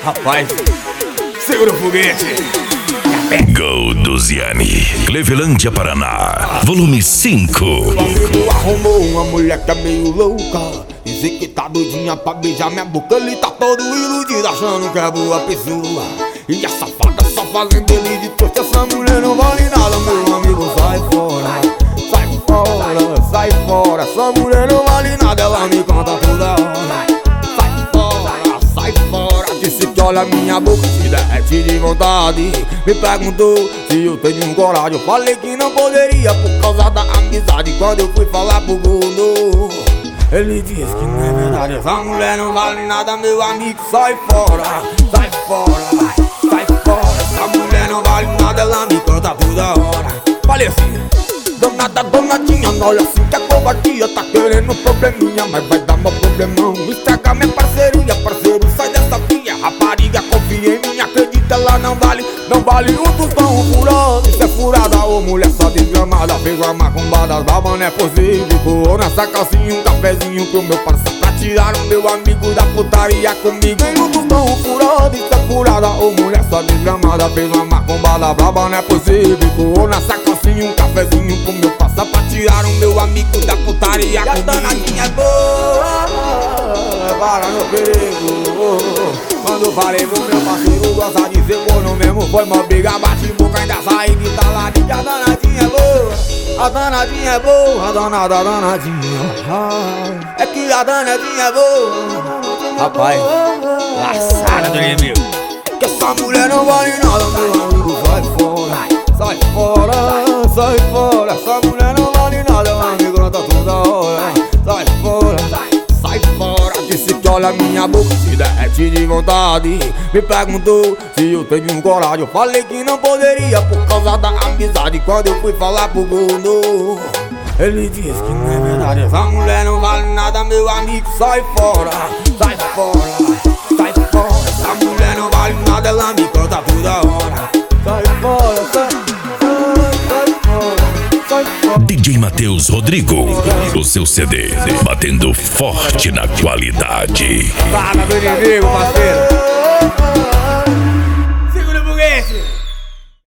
Rapaz, segura o foguete. Gol do Ziane, Clevelândia, Paraná, volume 5. Meu amigo arrumou uma mulher que é meio louca. Diz que tá doidinha pra beijar minha boca. Ele tá todo iludido achando que é boa pessoa. E a safada só fazendo ele de trouxa. Essa mulher não vale nada, meu amigo, sai fora. Sai fora, sai fora. Essa mulher não vale nada, ela me conta toda hora. Sai fora, sai fora. Disse que olha minha boca, se derrete de vontade. Me perguntou se eu tenho coragem. Eu falei que não poderia por causa da amizade. Quando eu fui falar pro gordo, ele disse que não é verdade. Essa mulher não vale nada, meu amigo, sai fora. Sai fora, sai fora. Essa mulher não vale nada, ela me canta toda hora. Falei assim: danada, danadinha, olha assim que a covardia tá querendo probleminha, mas vai dar mó problemão. Estraga minha parceria, parceiro, sai dessa via. Rapariga, confia em mim, acredita, ela não vale um tostão furado. Isso é furada, ô mulher só desgramada. Fez uma macumbada, baba não é possível. Voou nessa calcinha, um cafezinho pro meu parceiro, pra tirar o meu amigo da putaria comigo. Tem um tostão furado, isso é furada, ô mulher só desgramada. Fez uma macumbada, baba não é possível. Voou nessa calcinha, um cafezinho pro meu parceiro, pra tirar o meu amigo da putaria comigo. E a danadinha é boa, para no perigo. Quando falei pro meu parceiro, gosta de ser corno mesmo, foi mó briga, bate boca, ainda saí de taladinha. A danadinha é boa, a danadinha é boa, a danada, a danadinha. É que a danadinha é boa. Rapaz, laçada do inimigo. Que essa mulher não vale nada, meu amigo, sai fora. Sai fora, sai fora. Essa mulher não vale nada, meu amigo, não tá toda hora. Sai fora, sai fora. Disse que olha minha boca, se derrete de vontade. Me perguntou se eu tenho coragem. Eu falei que não poderia por causa da amizade. Quando eu fui falar pro gordo, ele disse que não é verdade. Essa mulher não vale nada, meu amigo, sai fora. Sai fora, sai fora. Essa mulher não vale nada, ela me conta toda hora. Sai fora, sai fora, sai fora. DJ Matheus Rodrigo, o seu CD, batendo forte na qualidade. Para do inimigo, parceiro.